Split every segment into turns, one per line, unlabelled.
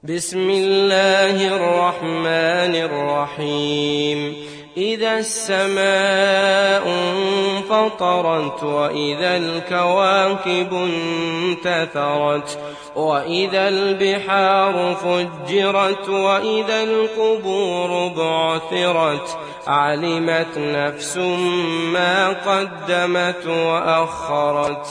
بسم الله الرحمن الرحيم إذا السماء انفطرت وإذا الكواكب انتثرت وإذا البحار فجرت وإذا القبور بعثرت علمت نفس ما قدمت وأخرت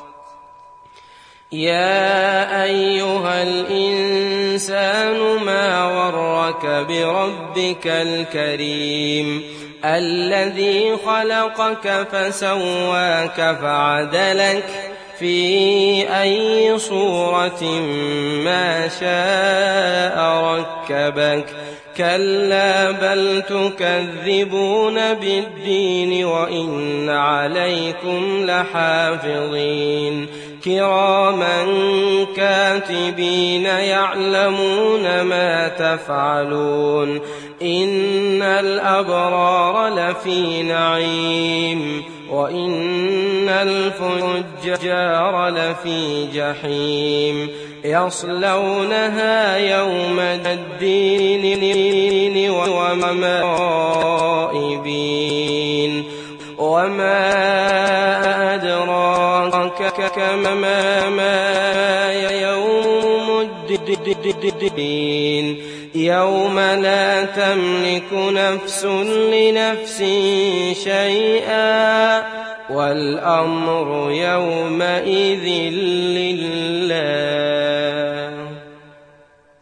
يا أيها الإنسان ما غرك بربك الكريم الذي خلقك فسواك فعدلك في أي صورة ما شاء ركبك كلا بل تكذبون بالدين وإن عليكم لحافظين كراما كاتبين يعلمون ما تفعلون إن الأبرار لفي نعيم وإن الفجار لفي جحيم يصلونها يوم الدين ومائبين وما أدراك ما يوم الدين يوم لا تملك نفس لنفس شيئا والأمر يومئذ لله